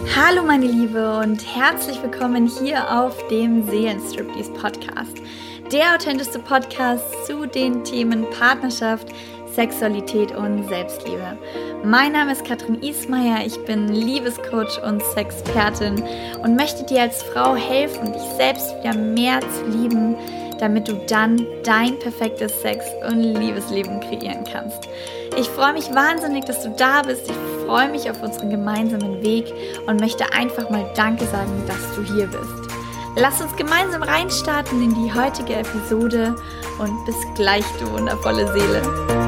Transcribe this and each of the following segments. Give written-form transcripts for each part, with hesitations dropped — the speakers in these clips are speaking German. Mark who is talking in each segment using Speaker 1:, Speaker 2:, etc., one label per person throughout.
Speaker 1: Hallo meine Liebe und herzlich willkommen hier auf dem Seelenstriptease Podcast. Der authentischste Podcast zu den Themen Partnerschaft, Sexualität und Selbstliebe. Mein Name ist Katrin Ismayer, ich bin Liebescoach und Sexpertin und möchte dir als Frau helfen, dich selbst wieder mehr zu lieben, damit du dann dein perfektes Sex- und Liebesleben kreieren kannst. Ich freue mich wahnsinnig, dass du da bist. Ich freue mich auf unseren gemeinsamen Weg und möchte einfach mal Danke sagen, dass du hier bist. Lass uns gemeinsam reinstarten in die heutige Episode und bis gleich, du wundervolle Seele.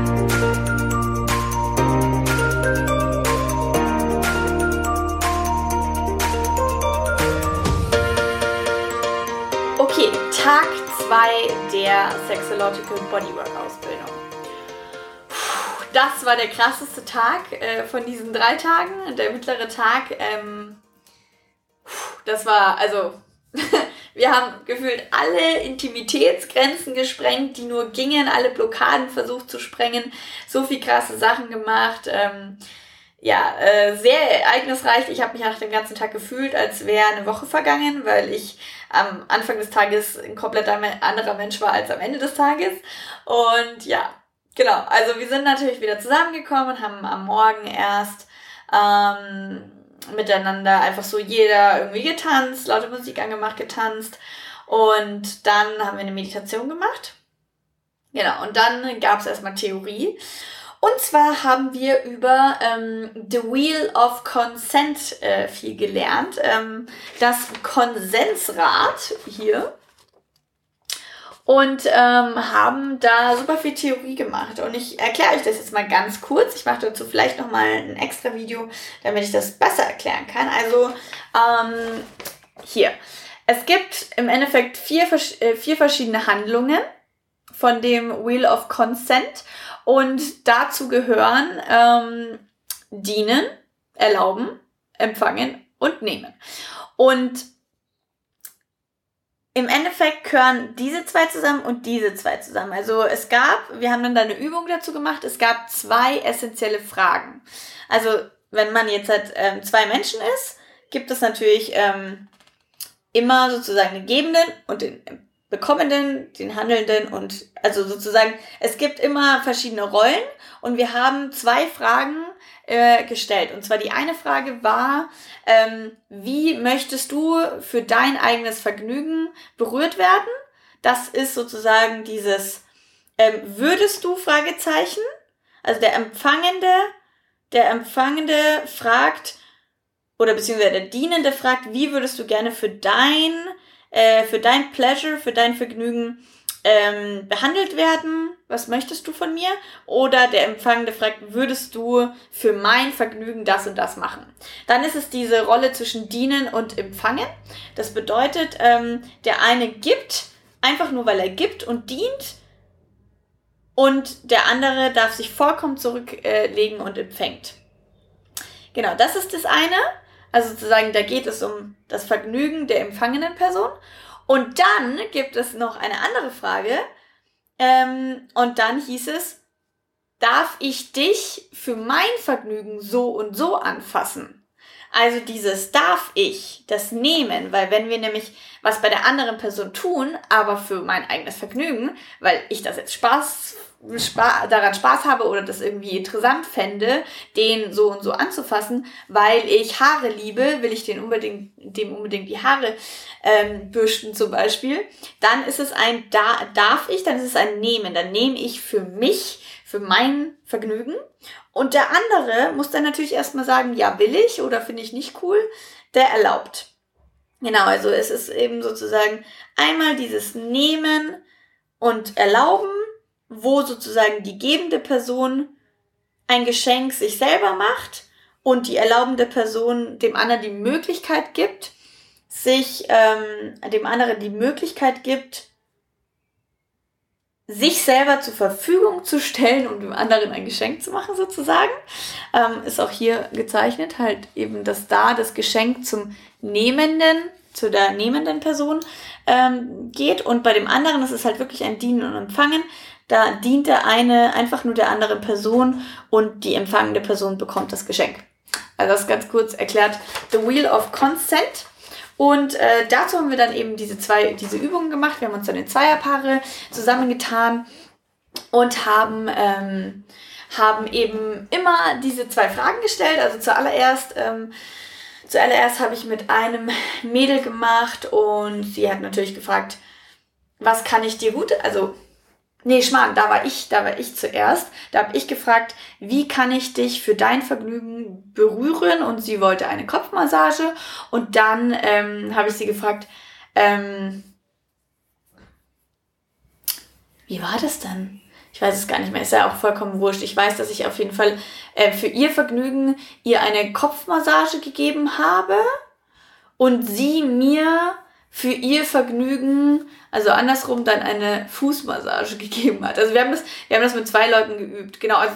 Speaker 1: Okay, Tag 2 der Sexological Bodywork Ausbildung. Das war der krasseste Tag von diesen 3 Tagen. Der mittlere Tag, das war, also, wir haben gefühlt alle Intimitätsgrenzen gesprengt, die nur gingen, alle Blockaden versucht zu sprengen, so viel krasse Sachen gemacht. Sehr ereignisreich. Ich habe mich nach dem ganzen Tag gefühlt, als wäre eine Woche vergangen, weil ich am Anfang des Tages ein komplett anderer Mensch war als am Ende des Tages. Und ja, genau, also wir sind natürlich wieder zusammengekommen, haben am Morgen erst miteinander einfach so jeder irgendwie getanzt, laute Musik angemacht, getanzt und dann haben wir eine Meditation gemacht. Genau, und dann gab es erstmal Theorie. Und zwar haben wir über The Wheel of Consent viel gelernt. Das Konsensrad hier. Und haben da super viel Theorie gemacht. Und ich erkläre euch das jetzt mal ganz kurz. Ich mache dazu vielleicht nochmal ein extra Video, damit ich das besser erklären kann. Also hier. Es gibt im Endeffekt 4 verschiedene Handlungen von dem Wheel of Consent. Und dazu gehören dienen, erlauben, empfangen und nehmen. Und im Endeffekt gehören diese 2 zusammen und diese 2 zusammen. Also wir haben dann da eine Übung dazu gemacht, es gab 2 essentielle Fragen. Also wenn man jetzt halt 2 Menschen ist, gibt es natürlich immer sozusagen den Gebenden und den Bekommenden, den Handelnden und also sozusagen, es gibt immer verschiedene Rollen und wir haben 2 Fragen gestellt. Und zwar die eine Frage war, wie möchtest du für dein eigenes Vergnügen berührt werden? Das ist sozusagen dieses würdest du Fragezeichen? Also der Empfangende fragt oder beziehungsweise der Dienende fragt, wie würdest du gerne für dein Pleasure, für dein Vergnügen behandelt werden? Was möchtest du von mir? Oder der Empfangende fragt, würdest du für mein Vergnügen das und das machen? Dann ist es diese Rolle zwischen Dienen und Empfangen. Das bedeutet, der eine gibt, einfach nur weil er gibt und dient. Und der andere darf sich vollkommen zurücklegen und empfängt. Genau, das ist das eine. Also sozusagen, da geht es um das Vergnügen der empfangenen Person. Und dann gibt es noch eine andere Frage. Und dann hieß es, darf ich dich für mein Vergnügen so und so anfassen? Also dieses darf ich, das Nehmen, weil wenn wir nämlich was bei der anderen Person tun, aber für mein eigenes Vergnügen, weil ich das jetzt daran Spaß habe oder das irgendwie interessant fände, den so und so anzufassen, weil ich Haare liebe, will ich dem unbedingt die Haare bürsten zum Beispiel, dann ist es ein darf ich, dann ist es ein Nehmen, dann nehme ich für mich, für mein Vergnügen und der andere muss dann natürlich erstmal sagen, ja will ich oder finde ich nicht cool, der erlaubt. Genau, also es ist eben sozusagen einmal dieses Nehmen und Erlauben, wo sozusagen die gebende Person ein Geschenk sich selber macht und die erlaubende Person dem anderen die Möglichkeit gibt, sich selber zur Verfügung zu stellen, um dem anderen ein Geschenk zu machen sozusagen. Ist auch hier gezeichnet, halt eben, dass da das Geschenk zu der nehmenden Person geht und bei dem anderen ist es halt wirklich ein Dienen und Empfangen. Da dient der eine einfach nur der anderen Person und die empfangende Person bekommt das Geschenk. Also das ganz kurz erklärt, The Wheel of Consent. Und dazu haben wir dann eben diese Übungen gemacht. Wir haben uns dann in Zweierpaare zusammengetan und haben eben immer diese 2 Fragen gestellt. Also zuallererst habe ich mit einem Mädel gemacht und sie hat natürlich gefragt, was kann ich dir gut, also, nee, Schmarrn, da war ich zuerst. Da habe ich gefragt, wie kann ich dich für dein Vergnügen berühren? Und sie wollte eine Kopfmassage. Und dann habe ich sie gefragt, wie war das dann? Ich weiß es gar nicht mehr, ist ja auch vollkommen wurscht. Ich weiß, dass ich auf jeden Fall für ihr Vergnügen ihr eine Kopfmassage gegeben habe und sie mir für ihr Vergnügen, also andersrum, dann eine Fußmassage gegeben hat. Also wir haben das mit 2 Leuten geübt. Genau, also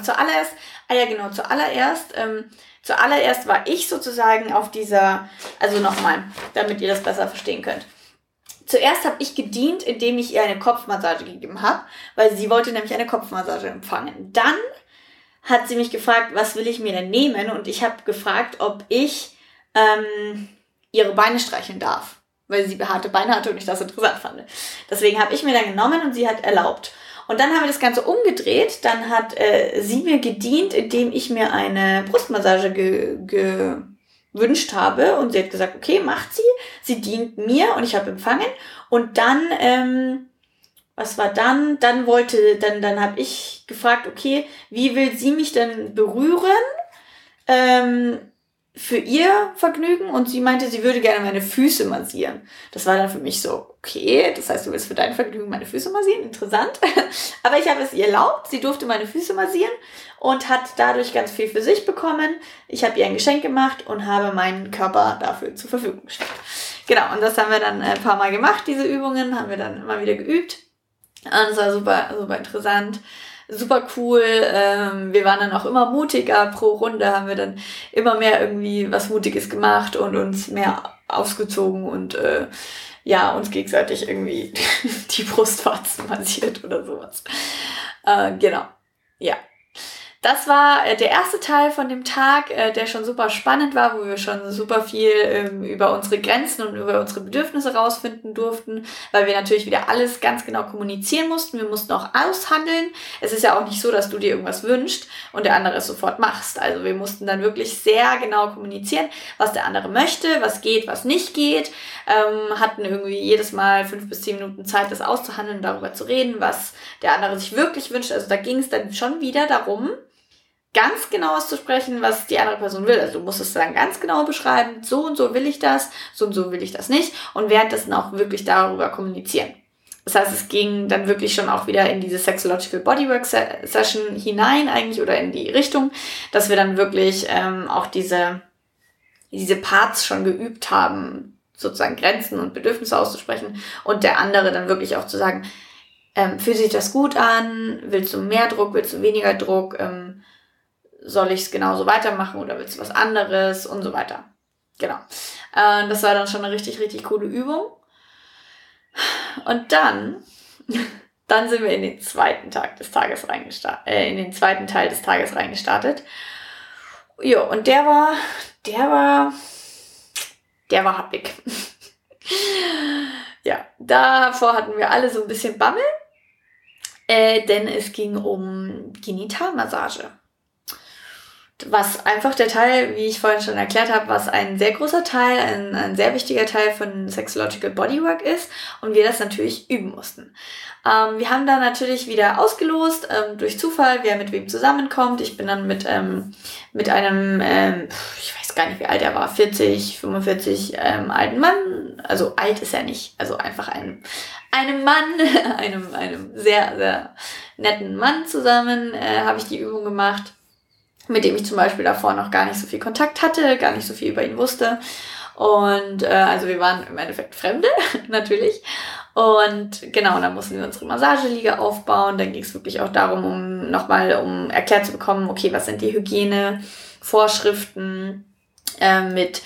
Speaker 1: zuallererst war ich sozusagen auf dieser, also nochmal, damit ihr das besser verstehen könnt. Zuerst habe ich gedient, indem ich ihr eine Kopfmassage gegeben habe, weil sie wollte nämlich eine Kopfmassage empfangen. Dann hat sie mich gefragt, was will ich mir denn nehmen? Und ich habe gefragt, ob ich ihre Beine streicheln darf, weil sie behaarte Beine hatte und ich das interessant fand. Deswegen habe ich mir dann genommen und sie hat erlaubt. Und dann haben wir das Ganze umgedreht. Dann hat sie mir gedient, indem ich mir eine Brustmassage gewünscht habe. Und sie hat gesagt, okay, macht sie. Sie dient mir und ich habe empfangen. Und dann, was war dann? Dann habe ich gefragt, okay, wie will sie mich denn berühren? Für ihr Vergnügen, und sie meinte, sie würde gerne meine Füße massieren. Das war dann für mich so, okay, das heißt, du willst für dein Vergnügen meine Füße massieren? Interessant. Aber ich habe es ihr erlaubt, sie durfte meine Füße massieren und hat dadurch ganz viel für sich bekommen. Ich habe ihr ein Geschenk gemacht und habe meinen Körper dafür zur Verfügung gestellt. Genau, und das haben wir dann ein paar Mal gemacht, diese Übungen, haben wir dann immer wieder geübt. Und es war super, super interessant. Super cool. Wir waren dann auch immer mutiger. Pro Runde haben wir dann immer mehr irgendwie was Mutiges gemacht und uns mehr ausgezogen und uns gegenseitig irgendwie die Brustwarzen massiert oder sowas. Genau. Ja. Das war der erste Teil von dem Tag, der schon super spannend war, wo wir schon super viel über unsere Grenzen und über unsere Bedürfnisse rausfinden durften, weil wir natürlich wieder alles ganz genau kommunizieren mussten. Wir mussten auch aushandeln. Es ist ja auch nicht so, dass du dir irgendwas wünschst und der andere es sofort machst. Also wir mussten dann wirklich sehr genau kommunizieren, was der andere möchte, was geht, was nicht geht. Hatten irgendwie jedes Mal 5 bis 10 Minuten Zeit, das auszuhandeln, darüber zu reden, was der andere sich wirklich wünscht. Also da ging es dann schon wieder darum, ganz genau auszusprechen, was die andere Person will. Also du musst es dann ganz genau beschreiben, so und so will ich das, so und so will ich das nicht, und währenddessen auch wirklich darüber kommunizieren. Das heißt, es ging dann wirklich schon auch wieder in diese Sexological Bodywork Session hinein eigentlich, oder in die Richtung, dass wir dann wirklich auch diese Parts schon geübt haben, sozusagen Grenzen und Bedürfnisse auszusprechen und der andere dann wirklich auch zu sagen, fühlt sich das gut an, willst du mehr Druck, willst du weniger Druck, soll ich es genauso weitermachen oder willst du was anderes und so weiter. Genau. Das war dann schon eine richtig, richtig coole Übung. Und dann sind wir in den zweiten Teil des Tages reingestartet. Jo, und der war happig. Ja, davor hatten wir alle so ein bisschen Bammel, denn es ging um Genitalmassage. Was einfach der Teil, wie ich vorhin schon erklärt habe, was ein sehr großer Teil, ein sehr wichtiger Teil von Sexological Bodywork ist und wir das natürlich üben mussten. Wir haben dann natürlich wieder ausgelost, durch Zufall, wer mit wem zusammenkommt. Ich bin dann mit einem, ich weiß gar nicht, wie alt er war, 40, 45, alten Mann, also alt ist er nicht, also einfach einem Mann, einem sehr, sehr netten Mann zusammen, habe ich die Übung gemacht, mit dem ich zum Beispiel davor noch gar nicht so viel Kontakt hatte, gar nicht so viel über ihn wusste. Und also wir waren im Endeffekt Fremde, natürlich. Und genau, dann mussten wir unsere Massageliege aufbauen. Dann ging es wirklich auch darum, um erklärt zu bekommen, okay, was sind die Hygienevorschriften mit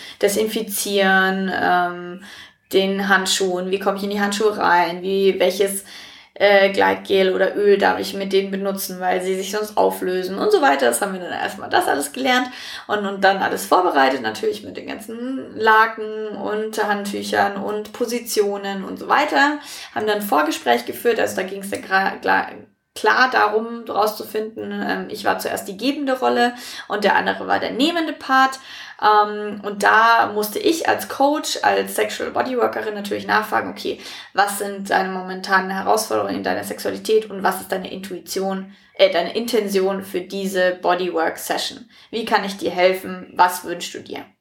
Speaker 1: Desinfizieren, den Handschuhen, wie komme ich in die Handschuhe rein, welches Gleitgel oder Öl darf ich mit denen benutzen, weil sie sich sonst auflösen und so weiter. Das haben wir dann erstmal das alles gelernt und dann alles vorbereitet, natürlich mit den ganzen Laken und Handtüchern und Positionen und so weiter. Haben dann ein Vorgespräch geführt, also da ging es dann klar darum, rauszufinden, ich war zuerst die gebende Rolle und der andere war der nehmende Part. Und da musste ich als Coach, als Sexual Bodyworkerin natürlich nachfragen, okay, was sind deine momentanen Herausforderungen in deiner Sexualität und was ist deine deine Intention für diese Bodywork-Session? Wie kann ich dir helfen? Was wünschst du dir?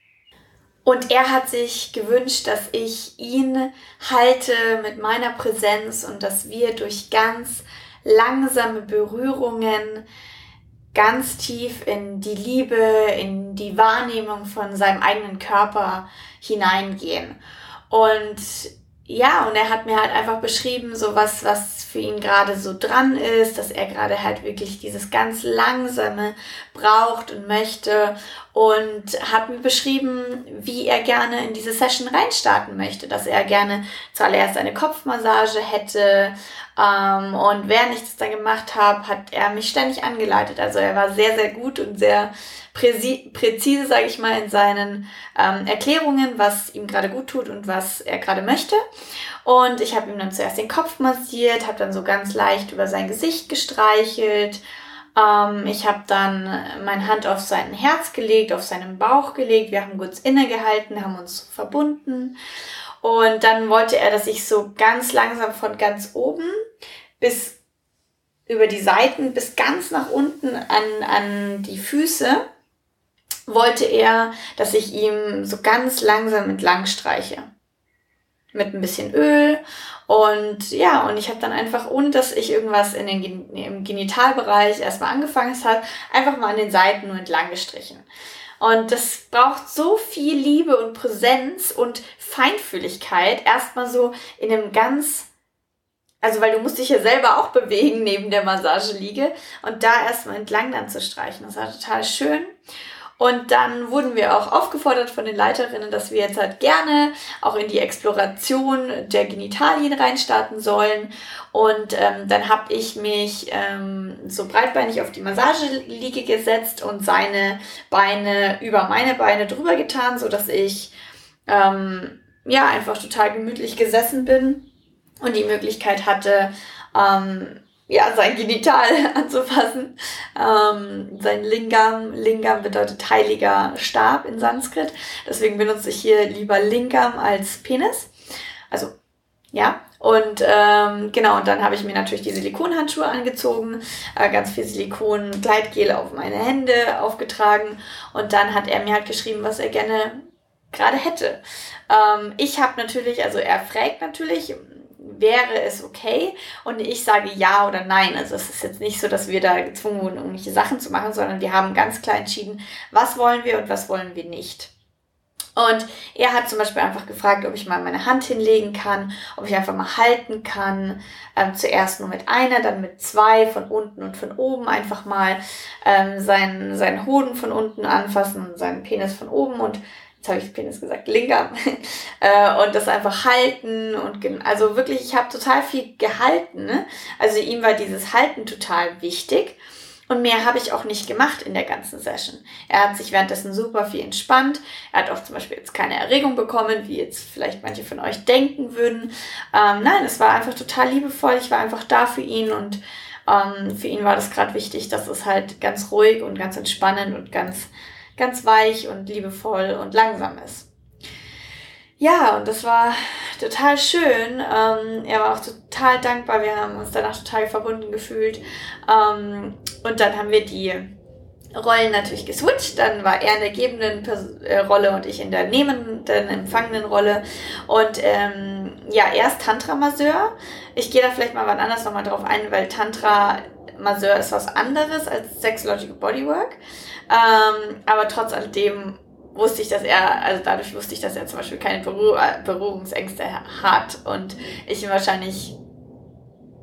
Speaker 1: Und er hat sich gewünscht, dass ich ihn halte mit meiner Präsenz und dass wir durch ganz langsame Berührungen ganz tief in die Liebe, in die Wahrnehmung von seinem eigenen Körper hineingehen. Und ja, und er hat mir halt einfach beschrieben, so was für ihn gerade so dran ist, dass er gerade halt wirklich dieses ganz Langsame braucht und möchte und hat mir beschrieben, wie er gerne in diese Session reinstarten möchte, dass er gerne zuallererst eine Kopfmassage hätte und während ich das dann gemacht habe, hat er mich ständig angeleitet. Also er war sehr, sehr gut und sehr präzise, sage ich mal, in seinen Erklärungen, was ihm gerade gut tut und was er gerade möchte. Und ich habe ihm dann zuerst den Kopf massiert, habe dann so ganz leicht über sein Gesicht gestreichelt. Ich habe dann meine Hand auf sein Herz gelegt, auf seinen Bauch gelegt. Wir haben kurz innegehalten, haben uns verbunden. Und dann wollte er, dass ich so ganz langsam von ganz oben bis über die Seiten bis ganz nach unten an die Füße wollte er, dass ich ihm so ganz langsam entlang streiche. Mit ein bisschen Öl. Und ja, und ich habe dann einfach, ohne dass ich irgendwas im Genitalbereich erstmal angefangen habe, einfach mal an den Seiten nur entlang gestrichen. Und das braucht so viel Liebe und Präsenz und Feinfühligkeit, erstmal so in einem also weil du musst dich ja selber auch bewegen neben der Massageliege und da erstmal entlang dann zu streichen. Das war total schön. Und dann wurden wir auch aufgefordert von den Leiterinnen, dass wir jetzt halt gerne auch in die Exploration der Genitalien reinstarten sollen. Und dann habe ich mich so breitbeinig auf die Massageliege gesetzt und seine Beine über meine Beine drüber getan, sodass ich einfach total gemütlich gesessen bin und die Möglichkeit hatte, sein Genital anzufassen. Sein Lingam bedeutet heiliger Stab in Sanskrit. Deswegen benutze ich hier lieber Lingam als Penis. Also, ja. Und genau, und dann habe ich mir natürlich die Silikonhandschuhe angezogen, ganz viel Silikon-Gleitgel auf meine Hände aufgetragen. Und dann hat er mir halt geschrieben, was er gerne gerade hätte. Ich habe natürlich, also er fragt natürlich, wäre es okay? Und ich sage ja oder nein. Also es ist jetzt nicht so, dass wir da gezwungen wurden, irgendwelche Sachen zu machen, sondern wir haben ganz klar entschieden, was wollen wir und was wollen wir nicht. Und er hat zum Beispiel einfach gefragt, ob ich mal meine Hand hinlegen kann, ob ich einfach mal halten kann. Zuerst nur mit einer, dann mit zwei, von unten und von oben. Einfach mal seinen Hoden von unten anfassen, seinen Penis von oben und jetzt habe ich Penis gesagt, Lingam, und das einfach halten und also wirklich, ich habe total viel gehalten, ne? Also ihm war dieses Halten total wichtig und mehr habe ich auch nicht gemacht in der ganzen Session. Er hat sich währenddessen super viel entspannt, er hat auch zum Beispiel jetzt keine Erregung bekommen, wie jetzt vielleicht manche von euch denken würden. Nein, es war einfach total liebevoll, ich war einfach da für ihn und für ihn war das gerade wichtig, dass es halt ganz ruhig und ganz entspannend und ganz weich und liebevoll und langsam ist. Ja, und das war total schön. Er war auch total dankbar. Wir haben uns danach total verbunden gefühlt. Und dann haben wir die Rollen natürlich geswitcht. Dann war er in der gebenden Rolle und ich in der nehmenden, empfangenden Rolle. Und er ist Tantra-Masseur. Ich gehe da vielleicht mal wann anders nochmal drauf ein, weil Tantra-Masseur ist was anderes als Sexological Bodywork. Aber trotz alledem wusste ich, dass er zum Beispiel keine Berührungsängste hat und ich ihm wahrscheinlich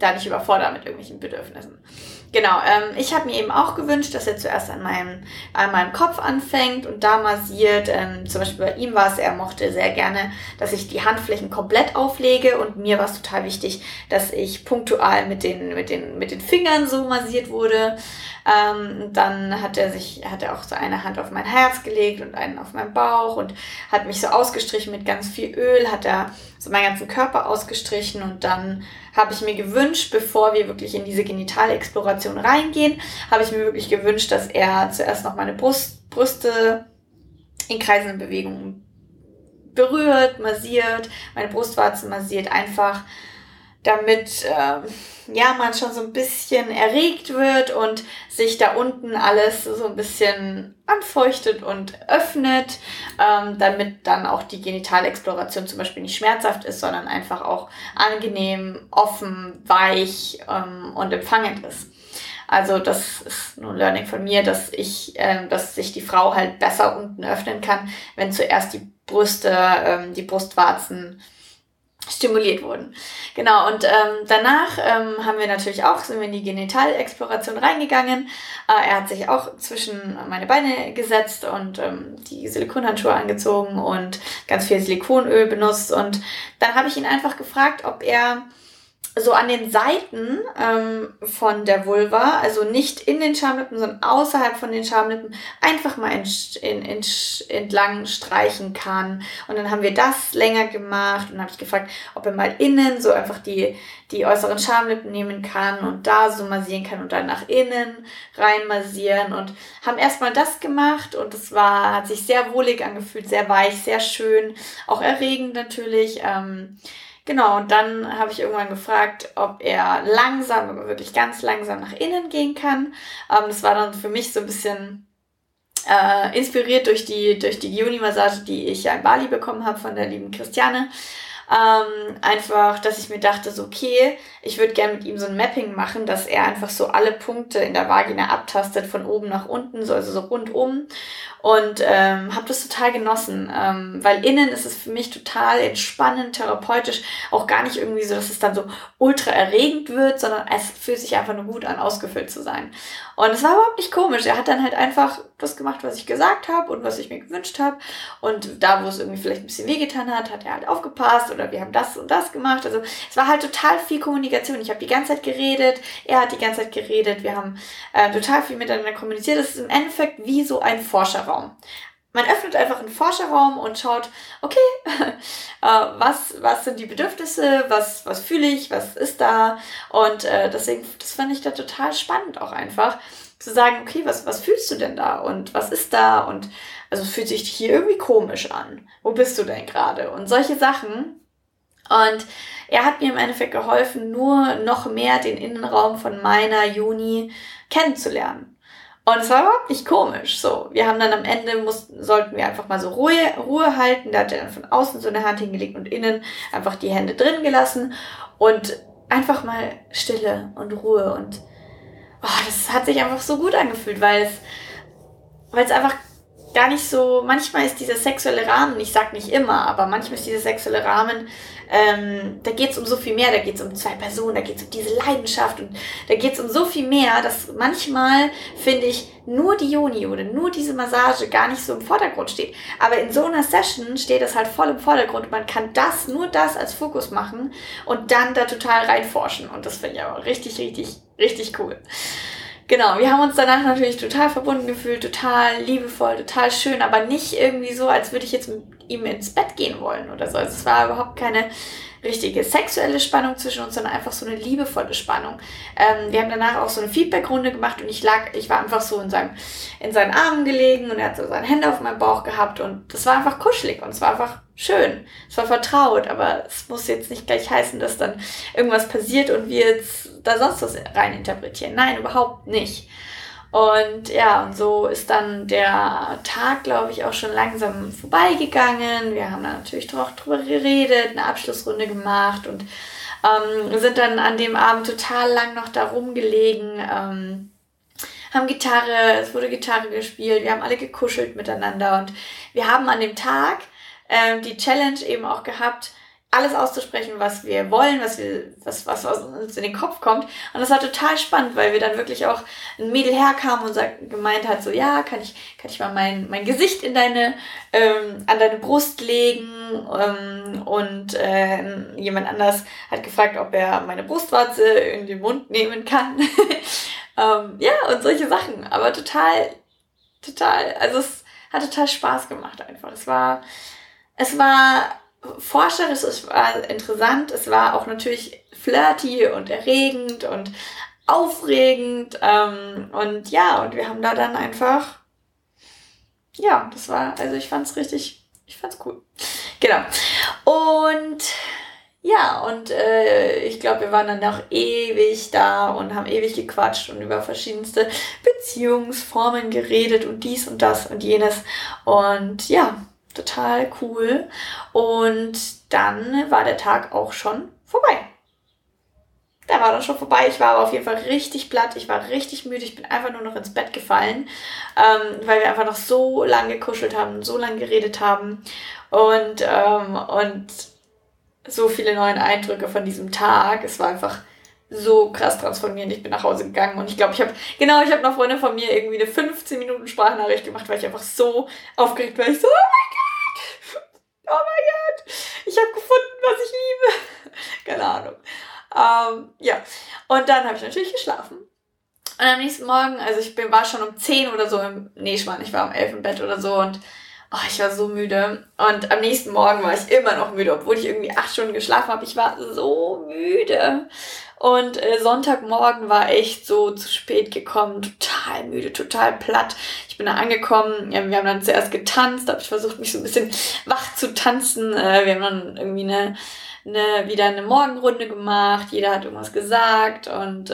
Speaker 1: da nicht überfordern mit irgendwelchen Bedürfnissen. Genau, ich habe mir eben auch gewünscht, dass er zuerst an meinem Kopf anfängt und da massiert. Zum Beispiel bei ihm war es, er mochte sehr gerne, dass ich die Handflächen komplett auflege und mir war es total wichtig, dass ich punktual mit den Fingern so massiert wurde. Dann hat er auch so eine Hand auf mein Herz gelegt und einen auf meinen Bauch und hat mich so ausgestrichen mit ganz viel Öl, hat er so meinen ganzen Körper ausgestrichen und dann habe ich mir gewünscht, bevor wir wirklich in diese Genitalexploration reingehen, habe ich mir wirklich gewünscht, dass er zuerst noch meine Brüste in kreisenden Bewegungen berührt, massiert, meine Brustwarzen massiert, einfach damit man schon so ein bisschen erregt wird und sich da unten alles so ein bisschen anfeuchtet und öffnet, damit dann auch die Genitalexploration zum Beispiel nicht schmerzhaft ist, sondern einfach auch angenehm, offen, weich und empfangend ist. Also das ist nur ein Learning von mir, dass sich die Frau halt besser unten öffnen kann, wenn zuerst die Brüste, die Brustwarzen stimuliert wurden. Genau, und danach sind wir in die Genitalexploration reingegangen. Er hat sich auch zwischen meine Beine gesetzt und die Silikonhandschuhe angezogen und ganz viel Silikonöl benutzt. Und dann habe ich ihn einfach gefragt, ob er so an den Seiten von der Vulva, also nicht in den Schamlippen, sondern außerhalb von den Schamlippen, einfach mal entlang streichen kann. Und dann haben wir das länger gemacht und habe ich gefragt, ob er mal innen so einfach die äußeren Schamlippen nehmen kann und da so massieren kann und dann nach innen rein massieren und haben erstmal das gemacht und es hat sich sehr wohlig angefühlt, sehr weich, sehr schön, auch erregend natürlich. Genau, und dann habe ich irgendwann gefragt, ob er langsam, aber wirklich ganz langsam nach innen gehen kann. Das war dann für mich so ein bisschen inspiriert durch die Yoni-Massage, die ich ja in Bali bekommen habe von der lieben Christiane. Einfach, dass ich mir dachte, so okay, ich würde gerne mit ihm so ein Mapping machen, dass er einfach so alle Punkte in der Vagina abtastet, von oben nach unten, also so rundum. Und habe das total genossen, weil innen ist es für mich total entspannend, therapeutisch, auch gar nicht irgendwie so, dass es dann so ultra erregend wird, sondern es fühlt sich einfach nur gut an, ausgefüllt zu sein. Und es war überhaupt nicht komisch. Er hat dann halt einfach das gemacht, was ich gesagt habe und was ich mir gewünscht habe. Und da, wo es irgendwie vielleicht ein bisschen wehgetan hat, hat er halt aufgepasst oder wir haben das und das gemacht. Also es war halt total viel Kommunikation. Ich habe die ganze Zeit geredet, er hat die ganze Zeit geredet. Wir haben total viel miteinander kommuniziert. Das ist im Endeffekt wie so ein Forscherraum. Man öffnet einfach einen Forscherraum und schaut, okay, was sind die Bedürfnisse, was fühle ich, was ist da? Und deswegen, das fand ich da total spannend auch einfach, zu sagen, okay, was fühlst du denn da und was ist da? Und also es fühlt sich hier irgendwie komisch an. Wo bist du denn gerade? Und solche Sachen. Und er hat mir im Endeffekt geholfen, nur noch mehr den Innenraum von meiner Juni kennenzulernen. Und es war überhaupt nicht komisch. So, wir haben dann am Ende sollten wir einfach mal so Ruhe halten. Da hat er dann von außen so eine Hand hingelegt und innen einfach die Hände drin gelassen und einfach mal Stille und Ruhe und das hat sich einfach so gut angefühlt, weil es einfach gar nicht so, manchmal ist dieser sexuelle Rahmen, ich sag nicht immer, aber manchmal ist dieser sexuelle Rahmen, da geht's um so viel mehr, da geht's um zwei Personen, da geht's um diese Leidenschaft und da geht's um so viel mehr, dass manchmal, finde ich, nur die Yoni oder nur diese Massage gar nicht so im Vordergrund steht. Aber in so einer Session steht das halt voll im Vordergrund und man kann nur das als Fokus machen und dann da total reinforschen und das finde ich aber richtig, richtig, richtig cool. Genau, wir haben uns danach natürlich total verbunden gefühlt, total liebevoll, total schön, aber nicht irgendwie so, als würde ich jetzt mit ihm ins Bett gehen wollen oder so. Also es war überhaupt keine richtige sexuelle Spannung zwischen uns, sondern einfach so eine liebevolle Spannung. Wir haben danach auch so eine Feedback-Runde gemacht und ich war einfach so in seinen Armen gelegen und er hat so seine Hände auf meinem Bauch gehabt und das war einfach kuschelig und es war einfach schön. Es war vertraut, aber es muss jetzt nicht gleich heißen, dass dann irgendwas passiert und wir jetzt da sonst was rein interpretieren. Nein, überhaupt nicht. Und ja, und so ist dann der Tag, glaube ich, auch schon langsam vorbeigegangen. Wir haben dann natürlich auch drüber geredet, eine Abschlussrunde gemacht und sind dann an dem Abend total lang noch da rumgelegen, haben es wurde Gitarre gespielt, wir haben alle gekuschelt miteinander und wir haben an dem Tag die Challenge eben auch gehabt, alles auszusprechen, was wir wollen, was uns in den Kopf kommt. Und das war total spannend, weil wir dann wirklich auch ein Mädel herkam und gemeint hat, so, ja, kann ich mal mein Gesicht an deine Brust legen? Und jemand anders hat gefragt, ob er meine Brustwarze in den Mund nehmen kann. Und solche Sachen. Aber total, also es hat total Spaß gemacht einfach. Es war forscherisch, es war interessant, es war auch natürlich flirty und erregend und aufregend. Und wir haben da dann einfach, ich fand's cool. Genau. Und ich glaube, wir waren dann noch ewig da und haben ewig gequatscht und über verschiedenste Beziehungsformen geredet und dies und das und jenes. Und ja, total cool. Und dann war der Tag auch schon vorbei. Der war dann schon vorbei. Ich war aber auf jeden Fall richtig platt. Ich war richtig müde. Ich bin einfach nur noch ins Bett gefallen, weil wir einfach noch so lange gekuschelt haben, so lange geredet haben und so viele neue Eindrücke von diesem Tag. Es war einfach so krass transformierend. Ich bin nach Hause gegangen und ich glaube, ich habe einer Freundin von mir irgendwie eine 15 Minuten Sprachnachricht gemacht, weil ich einfach so aufgeregt war. Ich so, oh mein Gott, ich habe gefunden, was ich liebe. Keine Ahnung. Und dann habe ich natürlich geschlafen. Und am nächsten Morgen, also war schon um 10 oder so ich war um 11 im Bett oder so und ich war so müde. Und am nächsten Morgen war ich immer noch müde, obwohl ich irgendwie 8 Stunden geschlafen habe. Ich war so müde. Und Sonntagmorgen war echt so zu spät gekommen, total müde, total platt. Ich bin da angekommen, wir haben dann zuerst getanzt, habe ich versucht, mich so ein bisschen wach zu tanzen. Wir haben dann irgendwie wieder eine Morgenrunde gemacht, jeder hat irgendwas gesagt und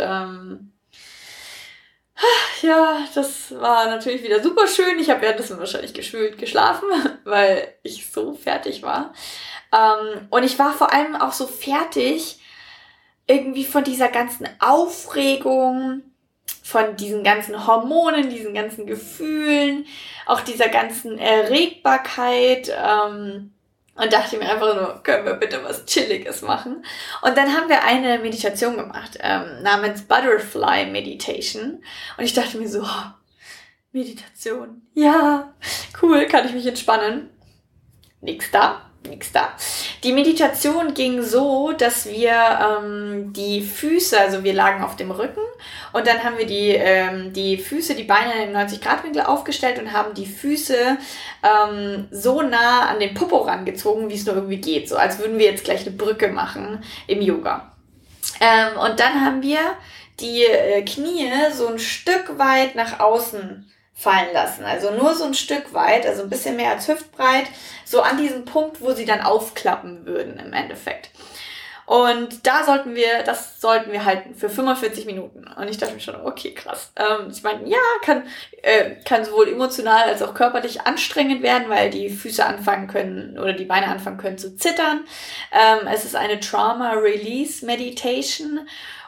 Speaker 1: das war natürlich wieder super schön. Ich habe währenddessen wahrscheinlich geschwült geschlafen, weil ich so fertig war. Und ich war vor allem auch so fertig irgendwie von dieser ganzen Aufregung, von diesen ganzen Hormonen, diesen ganzen Gefühlen, auch dieser ganzen Erregbarkeit. Und dachte mir einfach nur, können wir bitte was Chilliges machen? Und dann haben wir eine Meditation gemacht, namens Butterfly Meditation. Und ich dachte mir so, Meditation, ja, cool, kann ich mich entspannen? Nix da. Die Meditation ging so, dass wir die Füße, also wir lagen auf dem Rücken und dann haben wir die Füße, die Beine im 90-Grad-Winkel aufgestellt und haben die Füße so nah an den Popo rangezogen, wie es nur irgendwie geht. So als würden wir jetzt gleich eine Brücke machen im Yoga. Und dann haben wir die Knie so ein Stück weit nach außen fallen lassen. Also nur so ein Stück weit, also ein bisschen mehr als hüftbreit, so an diesem Punkt, wo sie dann aufklappen würden im Endeffekt. Und das sollten wir halten für 45 Minuten. Und ich dachte mir schon, okay, krass. Ich meine, ja, kann sowohl emotional als auch körperlich anstrengend werden, weil die Füße anfangen können oder die Beine anfangen können zu zittern. Es ist eine Trauma Release Meditation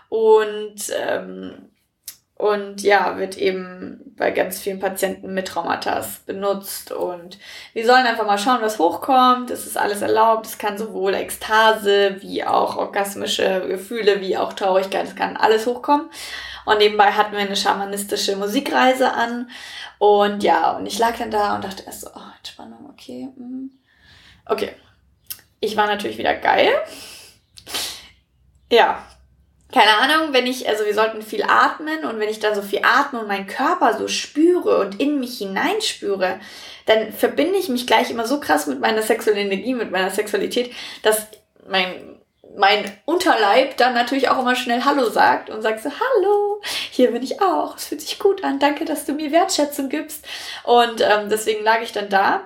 Speaker 1: und wird eben bei ganz vielen Patienten mit Traumata benutzt. Und wir sollen einfach mal schauen, was hochkommt. Es ist alles erlaubt. Es kann sowohl Ekstase, wie auch orgasmische Gefühle, wie auch Traurigkeit. Es kann alles hochkommen. Und nebenbei hatten wir eine schamanistische Musikreise an. Und ich lag dann da und dachte erst so, Entspannung, okay. Okay. Ich war natürlich wieder geil. Ja. Keine Ahnung, wir sollten viel atmen und wenn ich dann so viel atme und meinen Körper so spüre und in mich hineinspüre, dann verbinde ich mich gleich immer so krass mit meiner sexuellen Energie, mit meiner Sexualität, dass mein Unterleib dann natürlich auch immer schnell Hallo sagt und sagt so, hallo, hier bin ich auch, es fühlt sich gut an, danke, dass du mir Wertschätzung gibst. Und deswegen lag ich dann da,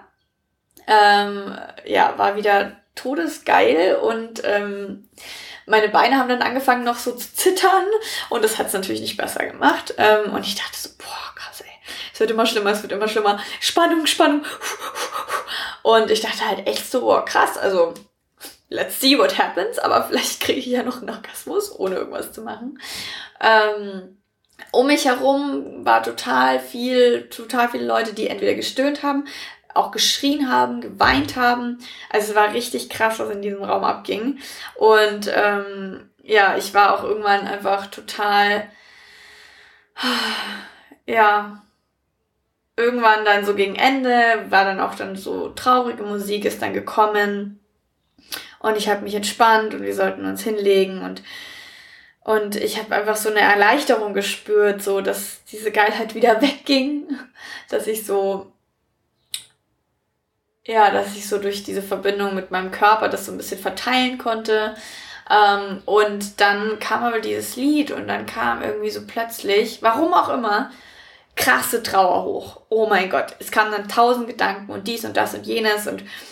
Speaker 1: war wieder todesgeil und meine Beine haben dann angefangen noch so zu zittern und das hat es natürlich nicht besser gemacht. Und ich dachte so, krass, ey, es wird immer schlimmer. Spannung. Und ich dachte halt echt so, krass, also let's see what happens, aber vielleicht kriege ich ja noch einen Orgasmus, ohne irgendwas zu machen. Um mich herum war total viele Leute, die entweder gestöhnt haben, auch geschrien haben, geweint haben. Also es war richtig krass, was in diesem Raum abging. Und ja, ich war auch irgendwann einfach total, ja, irgendwann dann so gegen Ende, war dann auch dann so traurige Musik, ist dann gekommen. Und ich habe mich entspannt und wir sollten uns hinlegen und ich habe einfach so eine Erleichterung gespürt, so dass diese Geilheit wieder wegging, dass ich so durch diese Verbindung mit meinem Körper das so ein bisschen verteilen konnte. Und dann kam aber dieses Lied und dann kam irgendwie so plötzlich, warum auch immer, krasse Trauer hoch. Oh mein Gott, es kamen dann 1000 Gedanken und dies und das und jenes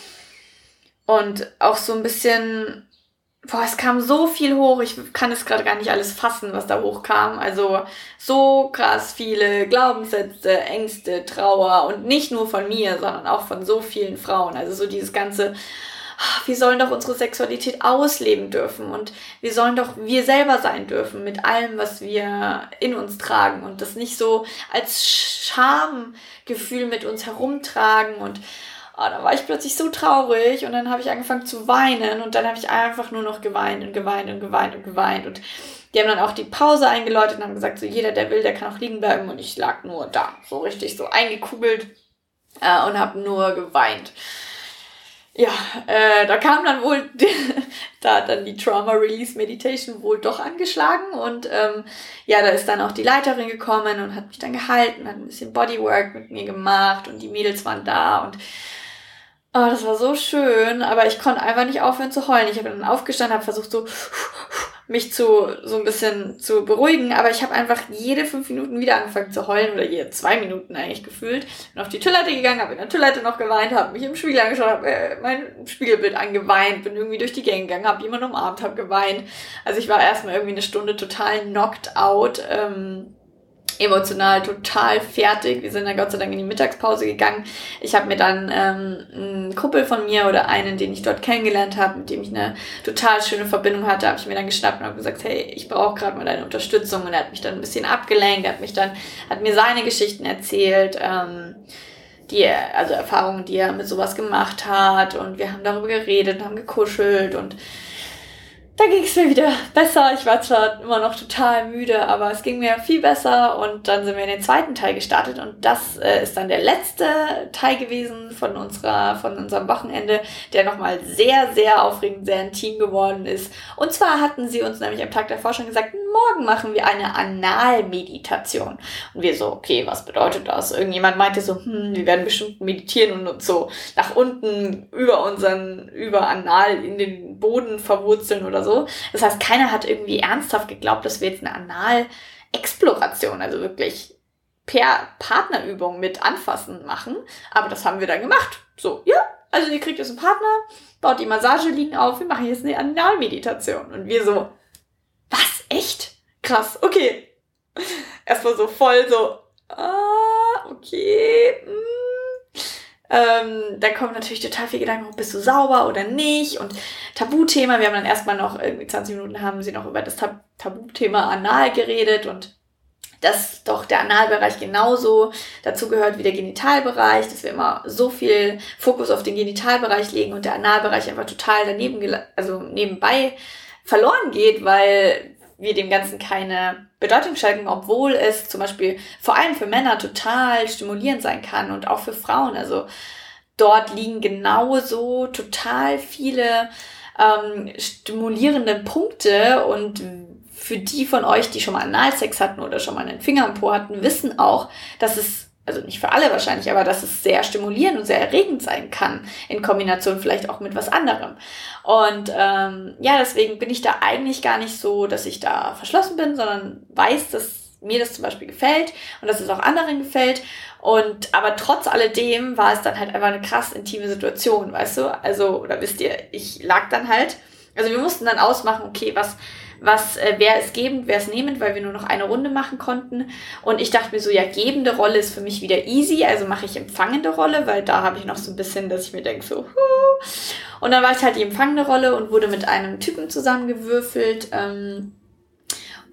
Speaker 1: und auch so ein bisschen, es kam so viel hoch, ich kann es gerade gar nicht alles fassen, was da hochkam. Also so krass viele Glaubenssätze, Ängste, Trauer und nicht nur von mir, sondern auch von so vielen Frauen. Also so dieses ganze, wir sollen doch unsere Sexualität ausleben dürfen und wir sollen doch wir selber sein dürfen mit allem, was wir in uns tragen und das nicht so als Schamgefühl mit uns herumtragen und da war ich plötzlich so traurig und dann habe ich angefangen zu weinen und dann habe ich einfach nur noch geweint und geweint und geweint und geweint und die haben dann auch die Pause eingeläutet und haben gesagt, so jeder, der will, der kann auch liegen bleiben und ich lag nur da, so richtig so eingekugelt und habe nur geweint. Ja, da kam dann wohl, da hat dann die Trauma Release Meditation wohl doch angeschlagen und ja, da ist dann auch die Leiterin gekommen und hat mich dann gehalten, hat ein bisschen Bodywork mit mir gemacht und die Mädels waren da und das war so schön, aber ich konnte einfach nicht aufhören zu heulen. Ich habe dann aufgestanden, habe versucht so mich so ein bisschen zu beruhigen, aber ich habe einfach jede 5 Minuten wieder angefangen zu heulen oder jede 2 Minuten eigentlich gefühlt. Bin auf die Toilette gegangen, habe in der Toilette noch geweint, habe mich im Spiegel angeschaut, habe mein Spiegelbild angeweint, bin irgendwie durch die Gänge gegangen, habe jemanden umarmt, habe geweint. Also ich war erstmal irgendwie eine Stunde total knocked out, emotional total fertig. Wir sind dann Gott sei Dank in die Mittagspause gegangen. Ich habe mir dann einen Kumpel von mir oder einen, den ich dort kennengelernt habe, mit dem ich eine total schöne Verbindung hatte, habe ich mir dann geschnappt und habe gesagt, hey, ich brauche gerade mal deine Unterstützung. Und er hat mich dann ein bisschen abgelenkt, hat mir seine Geschichten erzählt, also Erfahrungen, die er mit sowas gemacht hat. Und wir haben darüber geredet, haben gekuschelt und da ging es mir wieder besser. Ich war zwar immer noch total müde, aber es ging mir viel besser und dann sind wir in den zweiten Teil gestartet und das ist dann der letzte Teil gewesen von unserem Wochenende, der nochmal sehr, sehr aufregend, sehr intim geworden ist. Und zwar hatten sie uns nämlich am Tag davor schon gesagt, morgen machen wir eine Analmeditation. Und wir so, okay, was bedeutet das? Irgendjemand meinte so, wir werden bestimmt meditieren und uns so nach unten über Anal in den Boden verwurzeln oder so. Das heißt, keiner hat irgendwie ernsthaft geglaubt, dass wir jetzt eine Analexploration, also wirklich per Partnerübung mit Anfassen machen. Aber das haben wir dann gemacht. So, ja, also ihr kriegt jetzt einen Partner, baut die Massageliegen auf, wir machen jetzt eine Analmeditation. Und wir so, was? Echt? Krass, okay. Erstmal so voll so, okay, dann kommen natürlich total viele Gedanken, bist du sauber oder nicht und Tabuthema, wir haben dann erstmal noch irgendwie 20 Minuten haben sie noch über das Tabuthema Anal geredet und dass doch der Analbereich genauso dazu gehört wie der Genitalbereich, dass wir immer so viel Fokus auf den Genitalbereich legen und der Analbereich einfach total nebenbei verloren geht, weil wir dem Ganzen keine Bedeutung schenken, obwohl es zum Beispiel vor allem für Männer total stimulierend sein kann und auch für Frauen. Also dort liegen genauso total viele stimulierende Punkte und für die von euch, die schon mal Analsex hatten oder schon mal einen Finger im Po hatten, wissen auch, dass es, also nicht für alle wahrscheinlich, aber dass es sehr stimulierend und sehr erregend sein kann, in Kombination vielleicht auch mit was anderem. Und deswegen bin ich da eigentlich gar nicht so, dass ich da verschlossen bin, sondern weiß, dass mir das zum Beispiel gefällt und dass es auch anderen gefällt. Aber trotz alledem war es dann halt einfach eine krass intime Situation, weißt du? Also, oder wisst ihr, ich lag dann halt, also wir mussten dann ausmachen, okay, wer ist gebend, wer ist nehmend, weil wir nur noch eine Runde machen konnten. Und ich dachte mir so, ja, gebende Rolle ist für mich wieder easy, also mache ich empfangende Rolle, weil da habe ich noch so ein bisschen, dass ich mir denke so, Und dann war ich halt die empfangende Rolle und wurde mit einem Typen zusammengewürfelt.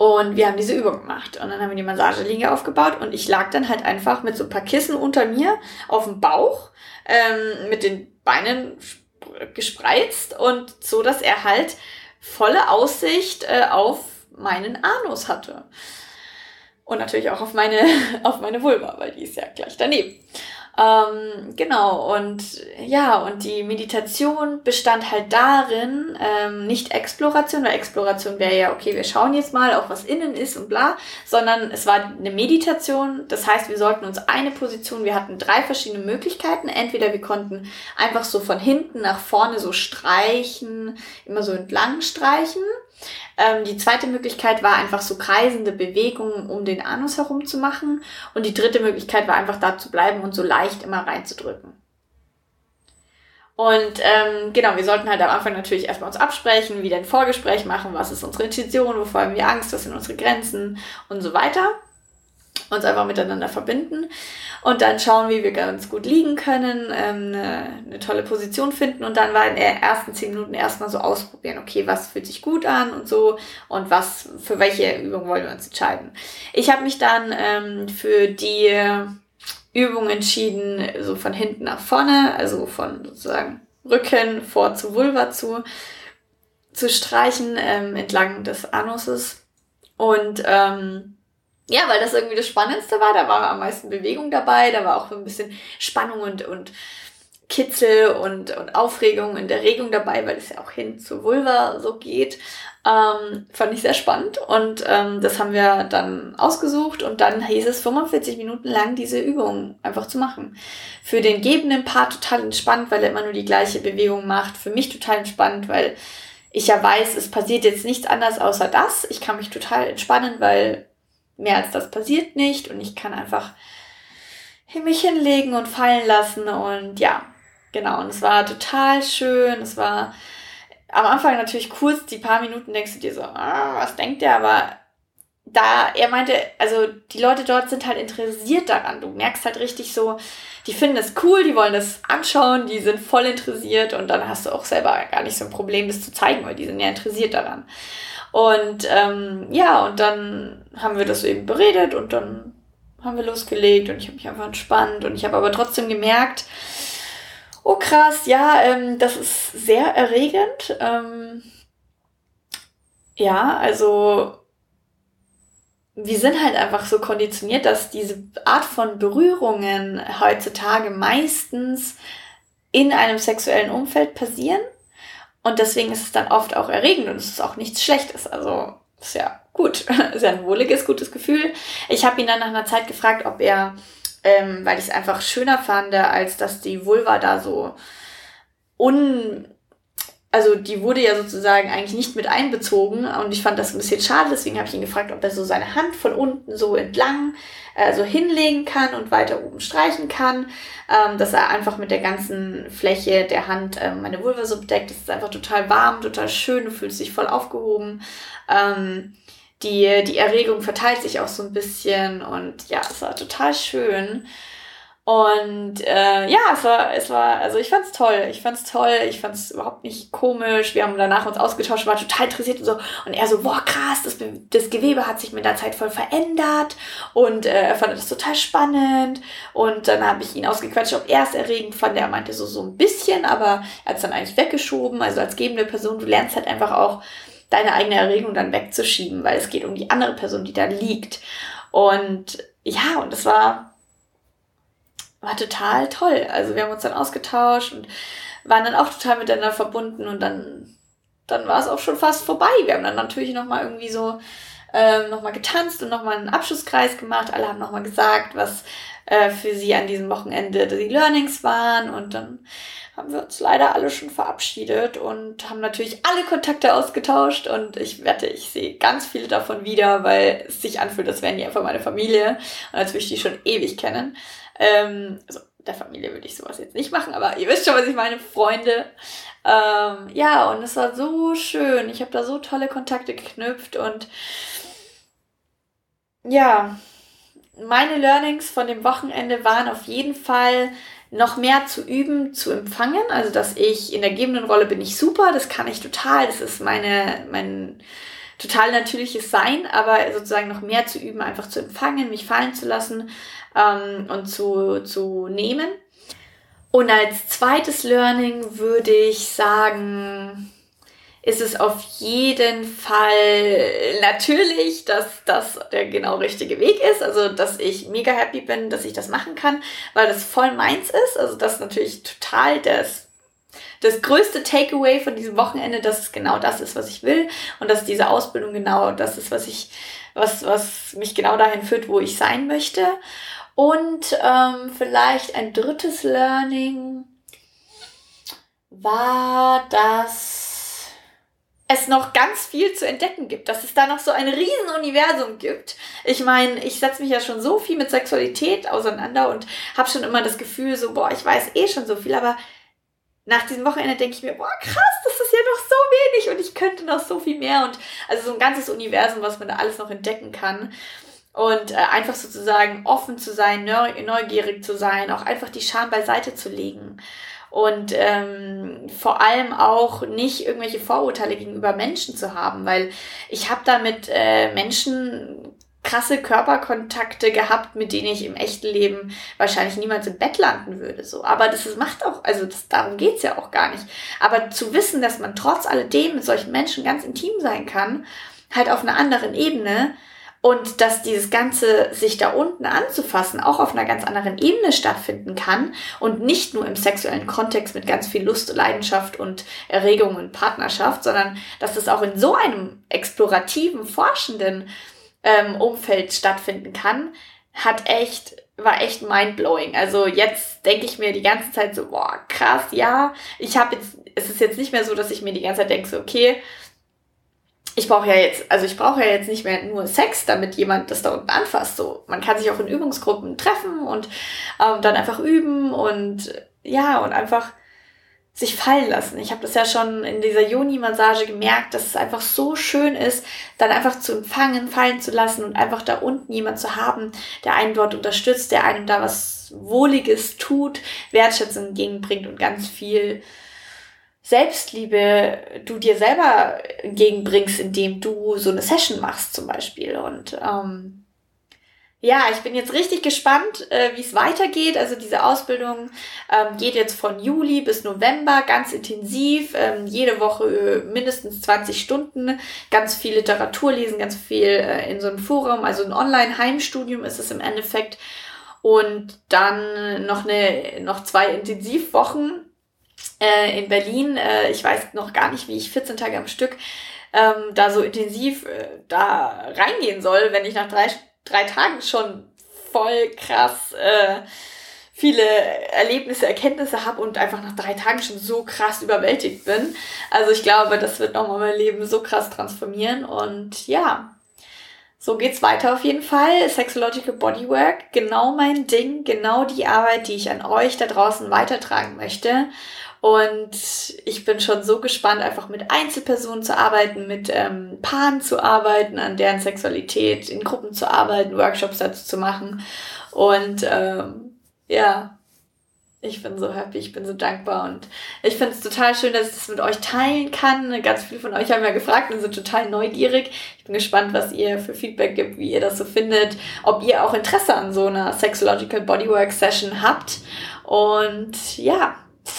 Speaker 1: Und wir haben diese Übung gemacht. Und dann haben wir die Massageliege aufgebaut und ich lag dann halt einfach mit so ein paar Kissen unter mir auf dem Bauch, mit den Beinen gespreizt und so, dass er halt volle Aussicht auf meinen Anus hatte. Und natürlich auch auf meine Vulva, weil die ist ja gleich daneben. Genau, und ja, und die Meditation bestand halt darin, nicht Exploration, weil Exploration wäre ja, okay, wir schauen jetzt mal, auch was innen ist und bla, sondern es war eine Meditation, das heißt, wir sollten uns eine Position, wir hatten 3 verschiedene Möglichkeiten, entweder wir konnten einfach so von hinten nach vorne so streichen, immer so entlang streichen. Die zweite Möglichkeit war einfach so kreisende Bewegungen um den Anus herum zu machen. Und die dritte Möglichkeit war einfach da zu bleiben und so leicht immer reinzudrücken. Und genau, wir sollten halt am Anfang natürlich erstmal uns absprechen, wieder ein Vorgespräch machen, was ist unsere Intuition, wovor haben wir Angst, was sind unsere Grenzen und so weiter. Uns einfach miteinander verbinden und dann schauen, wie wir ganz gut liegen können, eine tolle Position finden und dann war in den ersten 10 Minuten erstmal so ausprobieren, okay, was fühlt sich gut an und so und für welche Übung wollen wir uns entscheiden. Ich habe mich dann für die Übung entschieden, so von hinten nach vorne, also von sozusagen Rücken vor zu Vulva zu streichen, entlang des Anuses und ja, weil das irgendwie das Spannendste war, da war am meisten Bewegung dabei, da war auch so ein bisschen Spannung und Kitzel und Aufregung und Erregung dabei, weil es ja auch hin zur Vulva so geht. Fand ich sehr spannend und das haben wir dann ausgesucht und dann hieß es 45 Minuten lang diese Übung einfach zu machen. Für den gebenden Part total entspannt, weil er immer nur die gleiche Bewegung macht. Für mich total entspannt, weil ich ja weiß, es passiert jetzt nichts anderes außer das. Ich kann mich total entspannen, weil mehr als das passiert nicht und ich kann einfach mich hinlegen und fallen lassen und ja, genau. Und es war total schön. Es war am Anfang natürlich kurz, die paar Minuten denkst du dir so, was denkt der? Aber er meinte, also die Leute dort sind halt interessiert daran. Du merkst halt richtig so, die finden das cool, die wollen das anschauen, die sind voll interessiert und dann hast du auch selber gar nicht so ein Problem, das zu zeigen, weil die sind ja interessiert daran. Und ja, und dann haben wir das eben beredet und dann haben wir losgelegt und ich habe mich einfach entspannt und ich habe aber trotzdem gemerkt, oh krass, ja, das ist sehr erregend. Ja, also wir sind halt einfach so konditioniert, dass diese Art von Berührungen heutzutage meistens in einem sexuellen Umfeld passieren. Und deswegen ist es dann oft auch erregend und es ist auch nichts Schlechtes. Also ist ja gut, ist ja ein wohliges, gutes Gefühl. Ich habe ihn dann nach einer Zeit gefragt, ob er, weil ich es einfach schöner fand, als dass die Vulva da so also die wurde ja sozusagen eigentlich nicht mit einbezogen und ich fand das ein bisschen schade, deswegen habe ich ihn gefragt, ob er so seine Hand von unten so entlang so hinlegen kann und weiter oben streichen kann, dass er einfach mit der ganzen Fläche der Hand meine Vulva so bedeckt. Das ist einfach total warm, total schön, du fühlst dich voll aufgehoben. Die Erregung verteilt sich auch so ein bisschen und ja, es war total schön. Und ja, also ich fand's toll. Ich fand's überhaupt nicht komisch. Wir haben danach uns ausgetauscht, war total interessiert und so. Und er so, boah, krass, das Gewebe hat sich mit der Zeit voll verändert. Und er fand das total spannend. Und dann habe ich ihn ausgequatscht, ob er es erregend fand. Er meinte so ein bisschen, aber er hat es dann eigentlich weggeschoben. Also als gebende Person, du lernst halt einfach auch, deine eigene Erregung dann wegzuschieben, weil es geht um die andere Person, die da liegt. Und ja, und das war total toll. Also wir haben uns dann ausgetauscht und waren dann auch total miteinander verbunden und dann war es auch schon fast vorbei. Wir haben dann natürlich nochmal irgendwie so nochmal getanzt und nochmal einen Abschlusskreis gemacht. Alle haben nochmal gesagt, was für sie an diesem Wochenende die Learnings waren und dann haben wir uns leider alle schon verabschiedet und haben natürlich alle Kontakte ausgetauscht und ich wette, ich sehe ganz viele davon wieder, weil es sich anfühlt, als wären die einfach meine Familie und als würde ich die schon ewig kennen. Also der Familie würde ich sowas jetzt nicht machen, aber ihr wisst schon, was ich meine, Freunde. Ja, und es war so schön. Ich habe da so tolle Kontakte geknüpft und ja, meine Learnings von dem Wochenende waren auf jeden Fall noch mehr zu üben, zu empfangen. Also, dass ich in der gebenden Rolle bin ich super, das kann ich total. Das ist mein total natürliches Sein, aber sozusagen noch mehr zu üben, einfach zu empfangen, mich fallen zu lassen und zu nehmen. Und als zweites Learning würde ich sagen, ist es auf jeden Fall natürlich, dass das der genau richtige Weg ist. Also, dass ich mega happy bin, dass ich das machen kann, weil das voll meins ist. Also, das ist natürlich total das größte Takeaway von diesem Wochenende, dass es genau das ist, was ich will. Und dass diese Ausbildung genau das ist, was mich genau dahin führt, wo ich sein möchte. Und vielleicht ein drittes Learning war, dass es noch ganz viel zu entdecken gibt, dass es da noch so ein Riesenuniversum gibt. Ich meine, ich setze mich ja schon so viel mit Sexualität auseinander und habe schon immer das Gefühl so, boah, ich weiß schon so viel, aber nach diesem Wochenende denke ich mir, boah, krass, das ist ja noch so wenig und ich könnte noch so viel mehr und also so ein ganzes Universum, was man da alles noch entdecken kann. Und einfach sozusagen offen zu sein, neugierig zu sein, auch einfach die Scham beiseite zu legen. Und vor allem auch nicht irgendwelche Vorurteile gegenüber Menschen zu haben, weil ich habe da mit Menschen krasse Körperkontakte gehabt, mit denen ich im echten Leben wahrscheinlich niemals im Bett landen würde. So. Aber das macht auch, also darum geht's ja auch gar nicht. Aber zu wissen, dass man trotz alledem mit solchen Menschen ganz intim sein kann, halt auf einer anderen Ebene, und dass dieses Ganze, sich da unten anzufassen, auch auf einer ganz anderen Ebene stattfinden kann und nicht nur im sexuellen Kontext mit ganz viel Lust, Leidenschaft und Erregung und Partnerschaft, sondern dass es auch in so einem explorativen, forschenden Umfeld stattfinden kann, war echt mindblowing. Also jetzt denke ich mir die ganze Zeit so, boah, krass, ja, es ist jetzt nicht mehr so, dass ich mir die ganze Zeit denke, so, okay, ich brauche ja jetzt nicht mehr nur Sex, damit jemand das da unten anfasst. So, man kann sich auch in Übungsgruppen treffen und dann einfach üben und ja, und einfach sich fallen lassen. Ich habe das ja schon in dieser Yoni-Massage gemerkt, dass es einfach so schön ist, dann einfach zu empfangen, fallen zu lassen und einfach da unten jemand zu haben, der einen dort unterstützt, der einem da was Wohliges tut, Wertschätzung entgegenbringt und ganz viel Selbstliebe du dir selber entgegenbringst, indem du so eine Session machst zum Beispiel. Und ja, ich bin jetzt richtig gespannt, wie es weitergeht. Also diese Ausbildung geht jetzt von Juli bis November ganz intensiv, jede Woche mindestens 20 Stunden, ganz viel Literatur lesen, ganz viel in so einem Forum, also ein Online-Heimstudium ist es im Endeffekt. Und dann noch 2 Intensivwochen in Berlin. Ich weiß noch gar nicht, wie ich 14 Tage am Stück da so intensiv da reingehen soll, wenn ich nach 3 Tagen schon voll krass viele Erlebnisse, Erkenntnisse habe und einfach nach 3 Tagen schon so krass überwältigt bin. Also ich glaube, das wird nochmal mein Leben so krass transformieren und ja, so geht's weiter auf jeden Fall. Sexological Bodywork, genau mein Ding, genau die Arbeit, die ich an euch da draußen weitertragen möchte. Und ich bin schon so gespannt, einfach mit Einzelpersonen zu arbeiten, mit Paaren zu arbeiten, an deren Sexualität, in Gruppen zu arbeiten, Workshops dazu zu machen. Und ja, ich bin so happy, ich bin so dankbar und ich finde es total schön, dass ich das mit euch teilen kann. Ganz viele von euch haben ja gefragt und sind total neugierig. Ich bin gespannt, was ihr für Feedback gibt, wie ihr das so findet, ob ihr auch Interesse an so einer Sexological Bodywork Session habt. Und ja,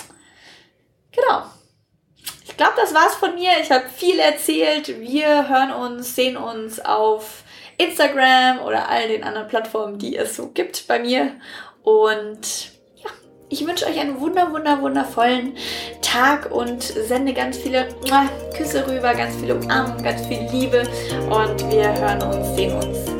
Speaker 1: genau. Ich glaube, das war's von mir. Ich habe viel erzählt. Wir hören uns, sehen uns auf Instagram oder all den anderen Plattformen, die es so gibt bei mir. Und ich wünsche euch einen wundervollen Tag und sende ganz viele Küsse rüber, ganz viele Umarmungen, ganz viel Liebe und wir hören uns, sehen uns